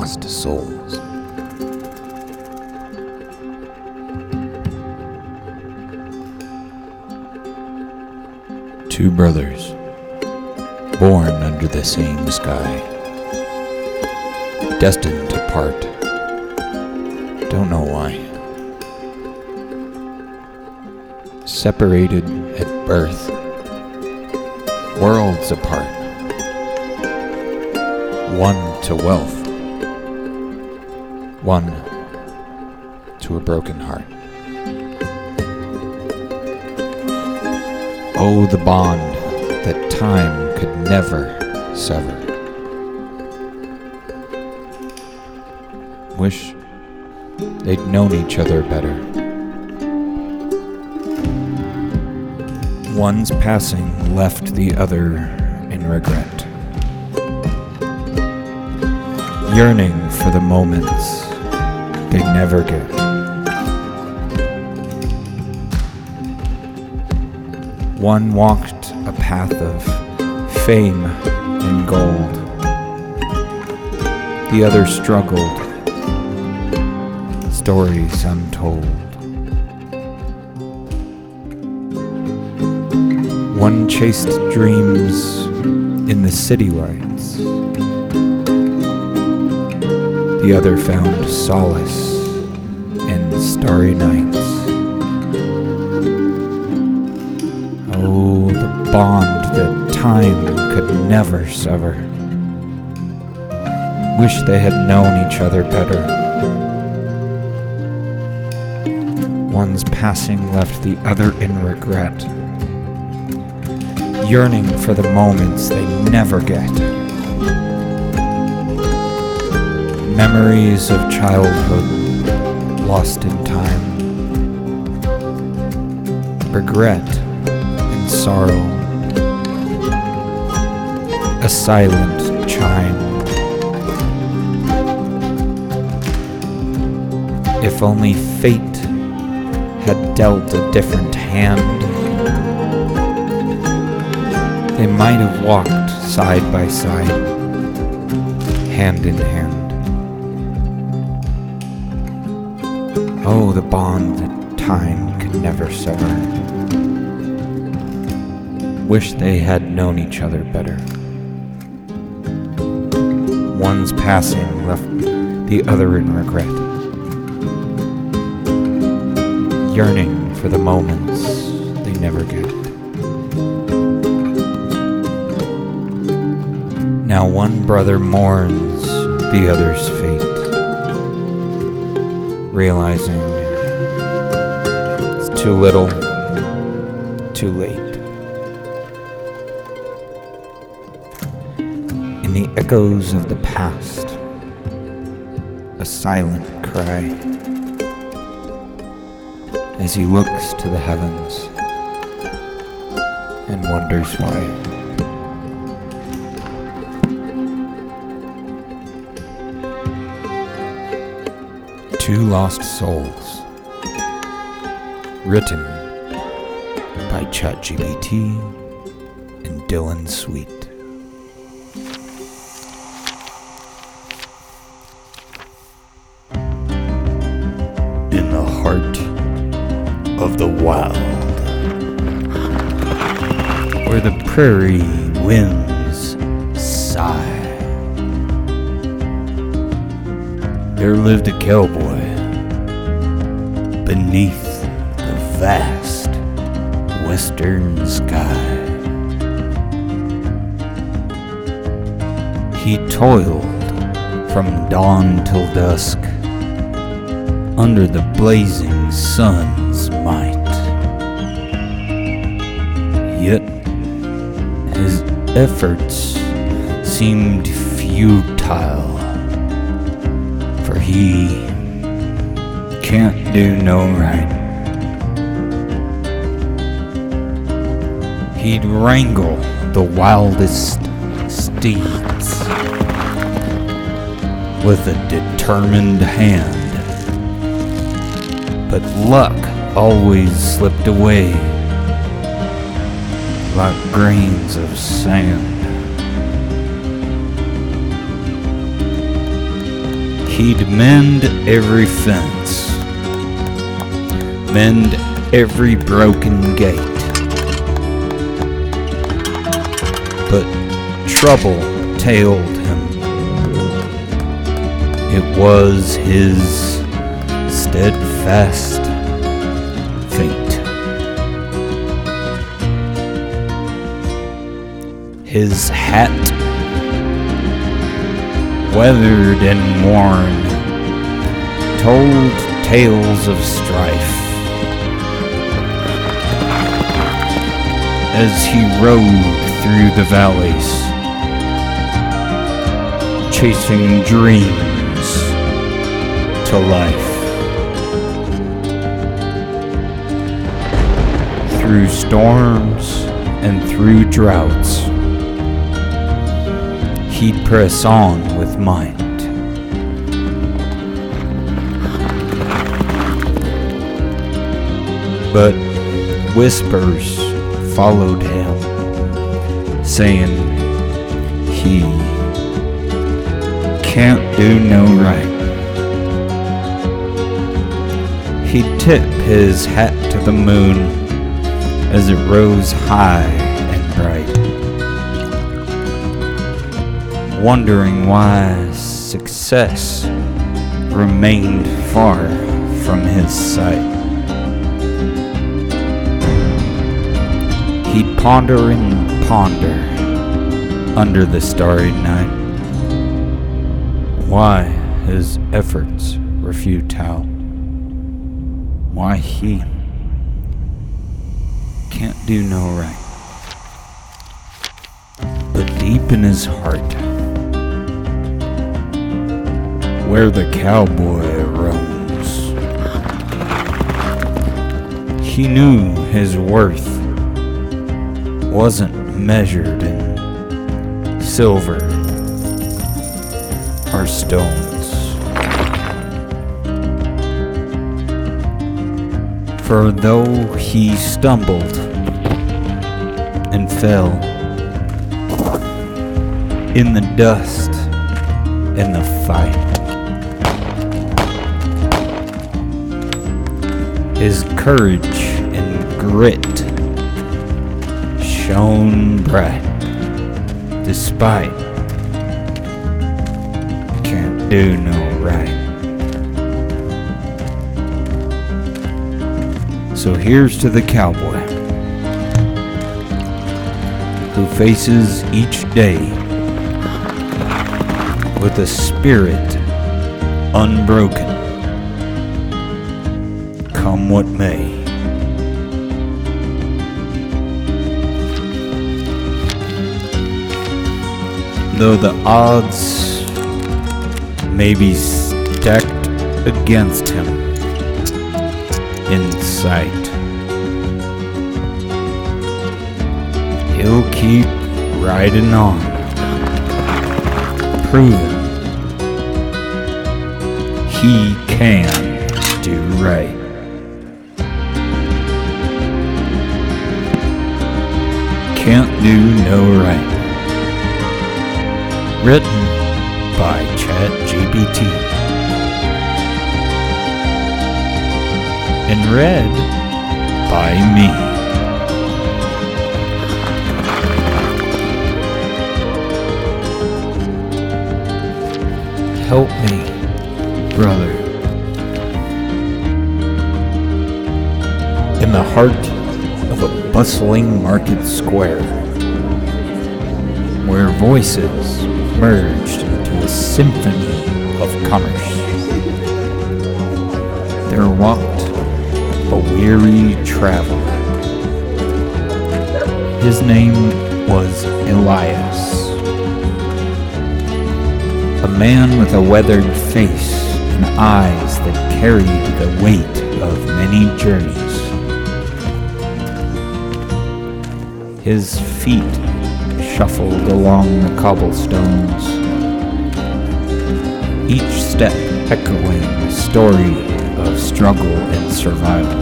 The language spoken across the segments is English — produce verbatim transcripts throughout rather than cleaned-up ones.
lost souls. Two brothers, born under the same sky, destined to part, don't know why. Separated at birth, worlds apart. One to wealth, one to a broken heart. Oh, the bond that time could never sever. Wish they'd known each other better. One's passing left the other in regret, yearning for the moments they never get. One walked a path of fame and gold. The other struggled, stories untold. One chased dreams in the city lights. The other found solace in starry nights. Oh, the bond that time could never sever. Wish they had known each other better. One's passing left the other in regret, yearning for the moments they never get. Memories of childhood lost in time. Regret and sorrow. A silent chime. If only fate had dealt a different hand, they might have walked side by side, hand in hand. Oh, the bond that time could never sever. Wish they had known each other better. One's passing left the other in regret, yearning for the moments they never get. Now one brother mourns the other's fate, realizing it's too little, too late. In the echoes of the past, a silent cry, as he looks to the heavens and wonders why. Two Lost Souls, written by ChatGPT and Dylan Sweet. In the heart of the wild, Where the prairie winds sigh, there lived a cowboy beneath the vast western sky. He toiled from dawn till dusk under the blazing sun's might. Yet his efforts seemed futile, for he can't do no right. He'd wrangle the wildest steeds with a determined hand, but luck always slipped away like grains of sand. He'd mend every fence, mend every broken gate. But trouble tailed him. It was his steadfast fate. His hat, weathered and worn, told tales of strife as he rode through the valleys, chasing dreams to life. Through storms and through droughts, he'd press on with might. But whispers followed him, saying he can't do no right. He'd tip his hat to the moon as it rose high and bright, wondering why success remained far from his sight. He'd ponder and ponder under the starry night why his efforts were futile, why he can't do no right. But deep in his heart, where the cowboy roams, he knew his worth wasn't measured in silver or stones. For though he stumbled and fell in the dust in the fight, his courage and grit shone bright, despite can't do no right. So here's to the cowboy who faces each day with a spirit unbroken, come what may. Though the odds may be stacked against him in sight, he'll keep riding on, proving he can do right. Can't do no right. Written by ChatGPT and read by me. Help me, brother. In the heart of a bustling market square, where voices merged into a symphony of commerce, there walked a weary traveler. His name was Elias, a man with a weathered face and eyes that carried the weight of many journeys. His feet shuffled along the cobblestones, each step echoing a story of struggle and survival.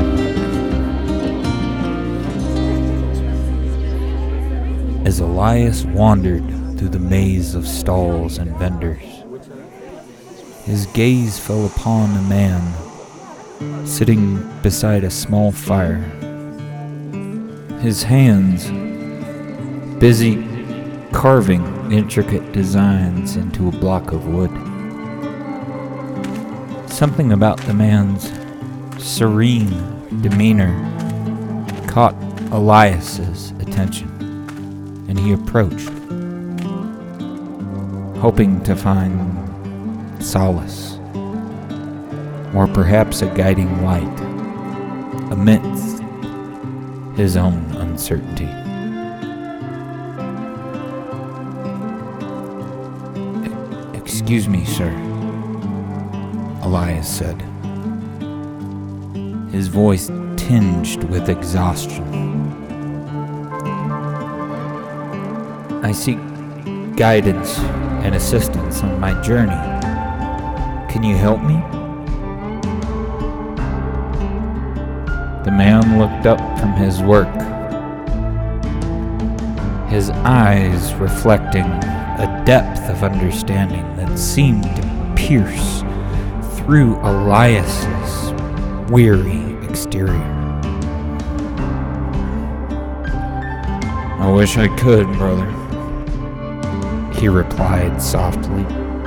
As Elias wandered through the maze of stalls and vendors, His gaze fell upon a man sitting beside a small fire, his hands busy carving intricate designs into a block of wood. Something about the man's serene demeanor caught Elias's attention, and he approached, hoping to find solace, or perhaps a guiding light, amidst his own uncertainty. "Excuse me, sir," Elias said, his voice tinged with exhaustion. "I seek guidance and assistance on my journey. Can you help me?" The man looked up from his work, his eyes reflecting a depth of understanding that seemed to pierce through Elias's weary exterior. "I wish I could, brother," he replied softly,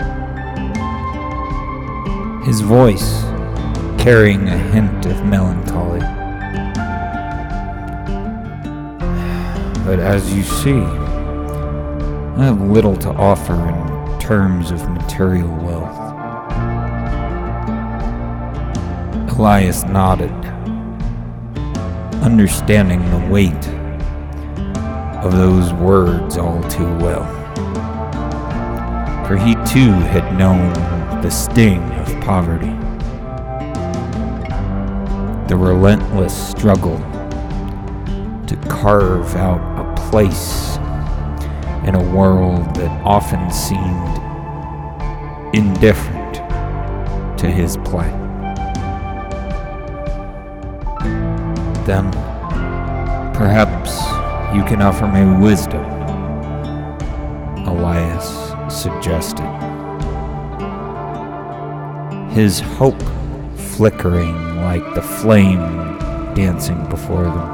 his voice carrying a hint of melancholy. "But as you see, I have little to offer in terms of material wealth." Elias nodded, understanding the weight of those words all too well, for he too had known the sting of poverty, the relentless struggle to carve out a place in a world that often seemed indifferent to his plight. "Then, perhaps you can offer me wisdom," Elias suggested, his hope flickering like the flame dancing before them.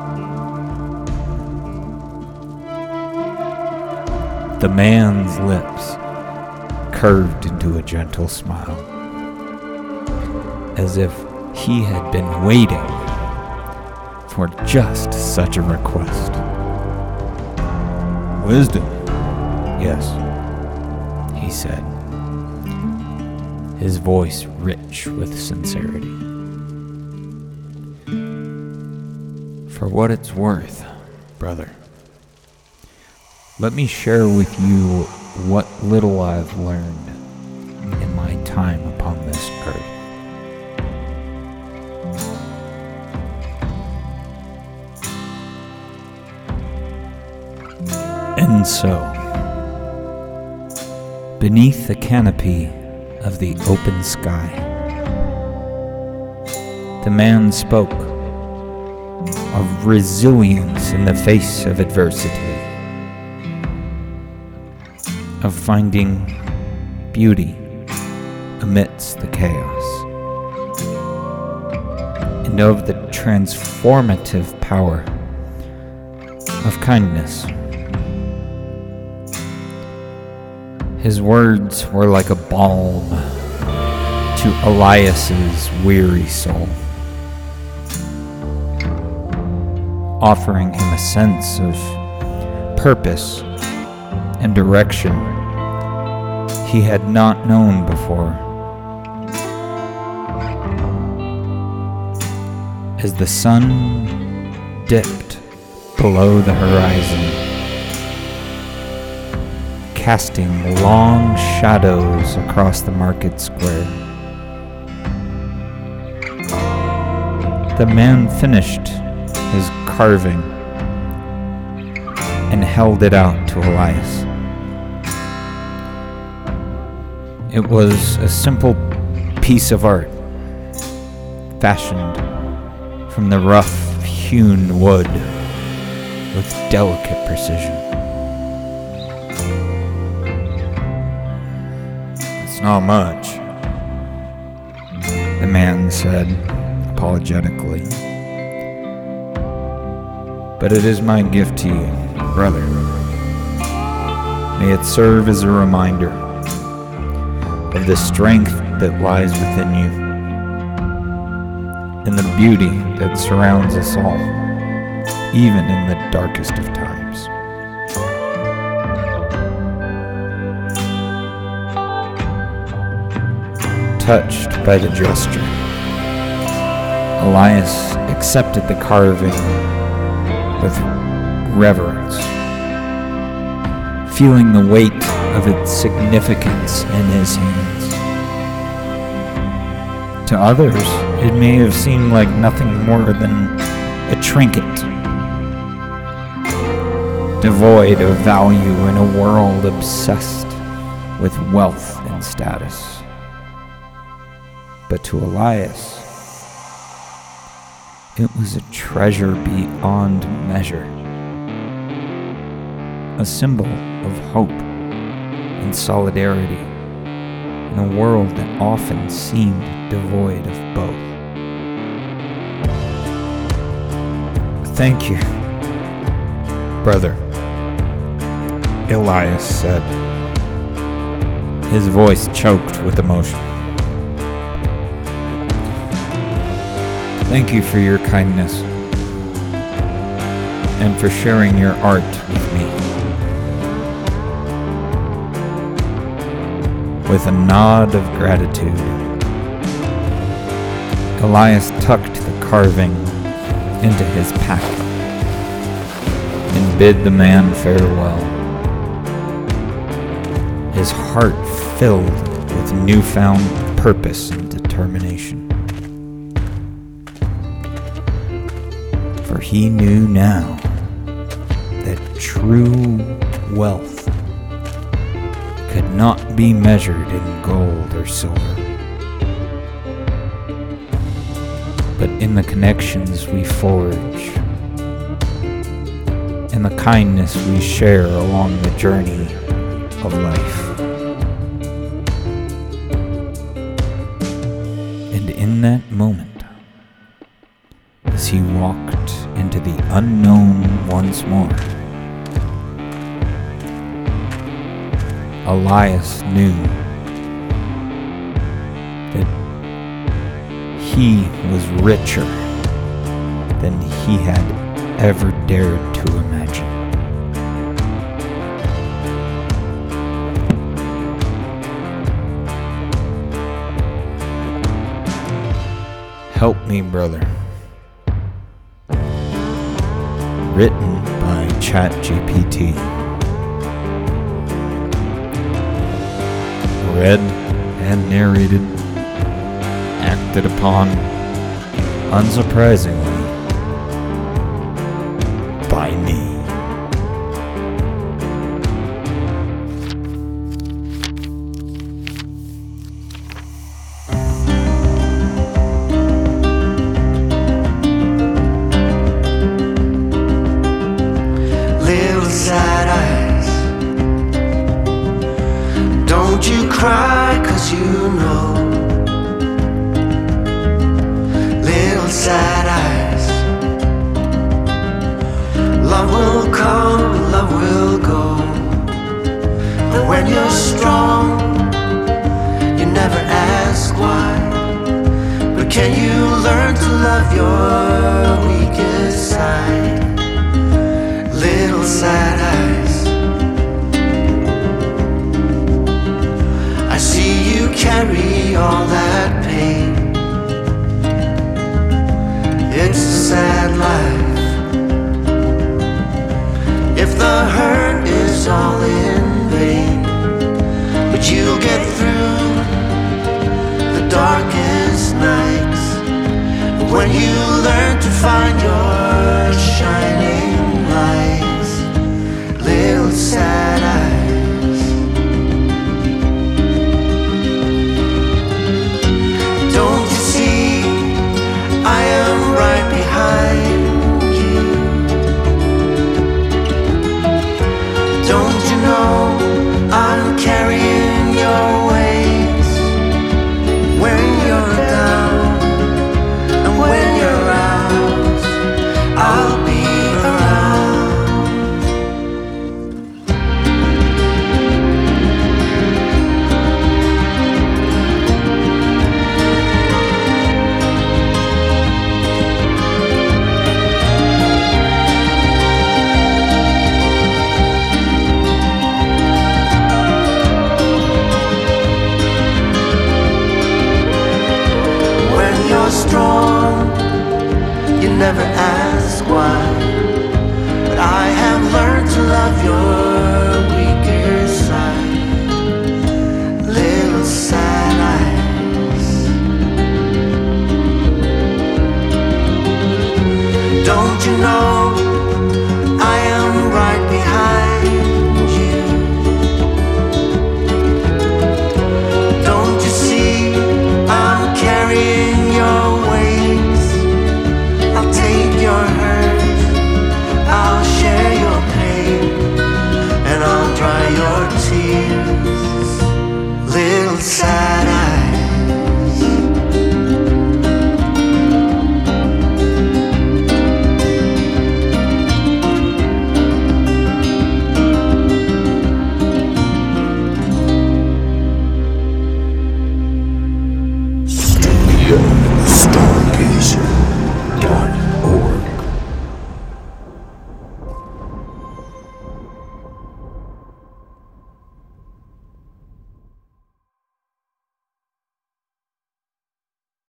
The man's lips curved into a gentle smile, as if he had been waiting for just such a request. "Wisdom, yes," he said, his voice rich with sincerity. "For what it's worth, brother, let me share with you what little I've learned in my time upon this earth. And so, beneath the canopy of the open sky, the man spoke of resilience in the face of adversity, of finding beauty amidst the chaos, and of the transformative power of kindness. His words were like a balm to Elias's weary soul, offering him a sense of purpose and direction he had not known before. As the sun dipped below the horizon, casting long shadows across the market square, the man finished his carving and held it out to Elias. It was a simple piece of art, fashioned from the rough-hewn wood with delicate precision. "It's not much," the man said apologetically. But it is my gift to you, brother. May it serve as a reminder of the strength that lies within you and the beauty that surrounds us all, even in the darkest of times. Touched by the gesture, Elias accepted the carving with reverence, feeling the weight of its significance in his hands. To others, it may have seemed like nothing more than a trinket, devoid of value in a world obsessed with wealth and status. But to Elias, it was a treasure beyond measure, a symbol of hope and solidarity in a world that often seemed devoid of both. Thank you, brother, Elias said, his voice choked with emotion. Thank you for your kindness and for sharing your art with me. With a nod of gratitude, Elias tucked the carving into his pack and bid the man farewell, his heart filled with newfound purpose and determination. For he knew now that true wealth could not be measured in gold or silver, but in the connections we forge and the kindness we share along the journey of life. And in that moment, as he walked into the unknown once more, Elias knew that he was richer than he had ever dared to imagine. Help me, brother. Written by ChatGPT. Read and narrated, acted upon, unsurprisingly, by me. Sad eyes, don't you cry, 'cause you know. Little sad eyes, love will come, love will go. And when you're strong, you never ask why. But can you learn to love your weakest side? Little sad eyes, I see you carry all that pain. It's a sad life. If the hurt is all in vain, but you'll get through the darkest nights when you learn to find your shining lights. Little sad eyes, don't you see I am right behind you? Don't you know I'm carrying your weight when you're down? never ask why. But I have learned to love your weaker side, little sad eyes. Don't you know